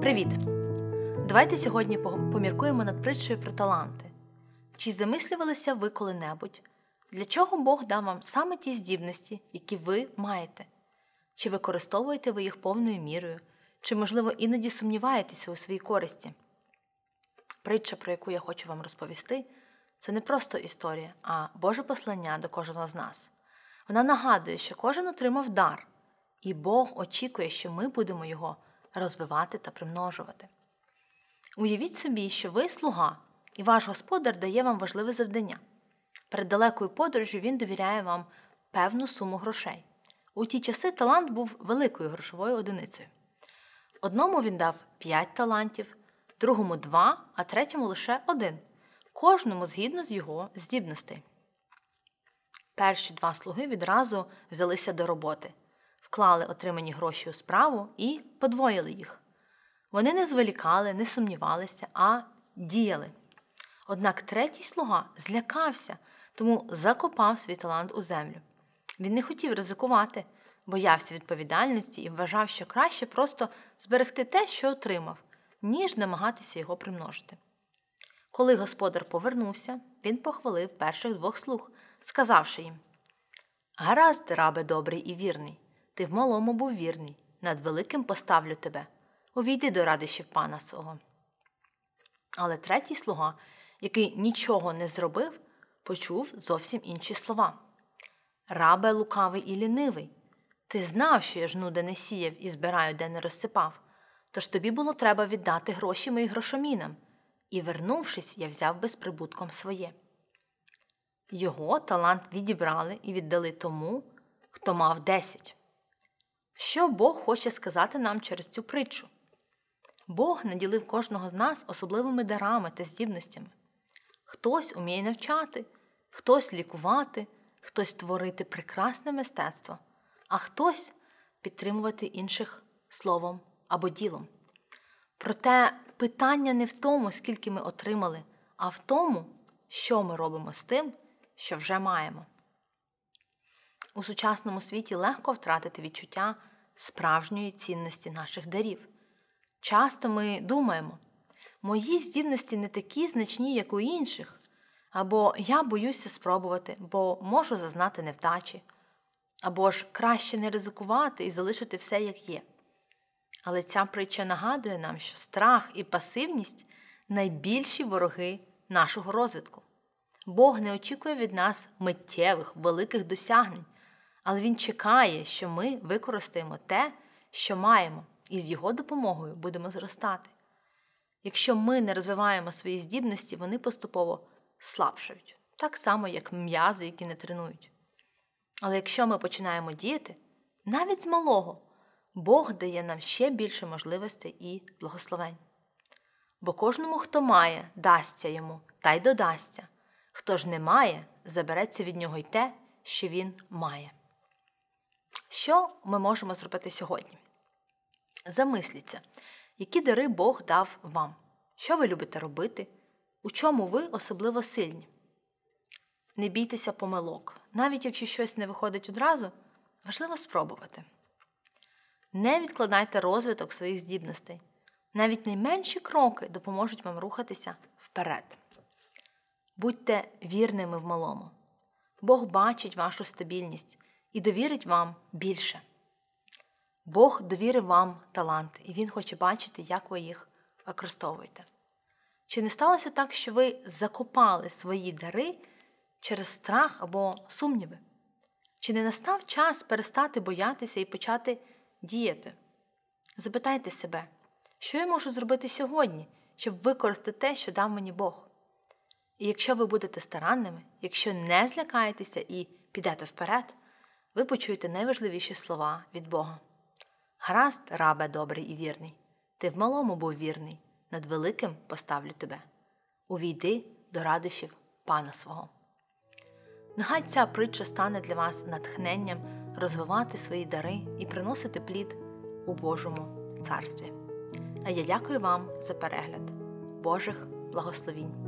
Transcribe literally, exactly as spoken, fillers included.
Привіт! Давайте сьогодні поміркуємо над притчею про таланти. Чи замислювалися ви коли-небудь, для чого Бог дав вам саме ті здібності, які ви маєте? Чи використовуєте ви їх повною мірою, чи, можливо, іноді сумніваєтеся у своїй користі? Притча, про яку я хочу вам розповісти, це не просто історія, а Боже послання до кожного з нас. Вона нагадує, що кожен отримав дар, і Бог очікує, що ми будемо його розвивати та примножувати. Уявіть собі, що ви слуга, і ваш господар дає вам важливе завдання. Перед далекою подорожю він довіряє вам певну суму грошей. У ті часи талант був великою грошовою одиницею. Одному він дав п'ять талантів, другому два, а третьому лише один. Кожному згідно з його здібностей. Перші два слуги відразу взялися до роботи, вклали отримані гроші у справу і подвоїли їх. Вони не зволікали, не сумнівалися, а діяли. Однак третій слуга злякався, тому закопав свій талант у землю. Він не хотів ризикувати, боявся відповідальності і вважав, що краще просто зберегти те, що отримав, ніж намагатися його примножити. Коли господар повернувся, він похвалив перших двох слуг, сказавши їм: «Гаразд, рабе добрий і вірний, ти в малому був вірний, над великим поставлю тебе. Увійди до радощів пана свого». Але третій слуга, який нічого не зробив, почув зовсім інші слова. «Рабе лукавий і лінивий, ти знав, що я жну, де не сіяв, і збираю, де не розсипав. Тож тобі було треба віддати гроші моїм грошомінам, і, вернувшись, я взяв безприбутком своє». Його талант відібрали і віддали тому, хто мав десять. Що Бог хоче сказати нам через цю притчу? Бог наділив кожного з нас особливими дарами та здібностями. Хтось уміє навчати, хтось лікувати, хтось творити прекрасне мистецтво, а хтось підтримувати інших словом або ділом. Проте питання не в тому, скільки ми отримали, а в тому, що ми робимо з тим, що вже маємо. У сучасному світі легко втратити відчуття справжньої цінності наших дарів. Часто ми думаємо: мої здібності не такі значні, як у інших, або я боюся спробувати, бо можу зазнати невдачі, або ж краще не ризикувати і залишити все, як є. Але ця притча нагадує нам, що страх і пасивність – найбільші вороги нашого розвитку. Бог не очікує від нас миттєвих, великих досягнень, але Він чекає, що ми використаємо те, що маємо, і з Його допомогою будемо зростати. Якщо ми не розвиваємо свої здібності, вони поступово слабшають, так само, як м'язи, які не тренують. Але якщо ми починаємо діяти, навіть з малого, Бог дає нам ще більше можливостей і благословень. Бо кожному, хто має, дасться йому, та й додасться. Хто ж не має, забереться від нього й те, що він має. Що ми можемо зробити сьогодні? Замисліться, які дари Бог дав вам, що ви любите робити, у чому ви особливо сильні. Не бійтеся помилок, навіть якщо щось не виходить одразу, важливо спробувати. Не відкладайте розвиток своїх здібностей, навіть найменші кроки допоможуть вам рухатися вперед. Будьте вірними в малому. Бог бачить вашу стабільність і довірить вам більше. Бог довірив вам таланти, і Він хоче бачити, як ви їх використовуєте. Чи не сталося так, що ви закопали свої дари через страх або сумніви? Чи не настав час перестати боятися і почати діяти? Запитайте себе, що я можу зробити сьогодні, щоб використати те, що дав мені Бог? І якщо ви будете старанними, якщо не злякаєтеся і підете вперед, ви почуєте найважливіші слова від Бога. «Гаразд, рабе добрий і вірний, ти в малому був вірний, над великим поставлю тебе. Увійди до радощів пана свого». Нехай ця притча стане для вас натхненням розвивати свої дари і приносити плід у Божому царстві. А я дякую вам за перегляд. Божих благословінь!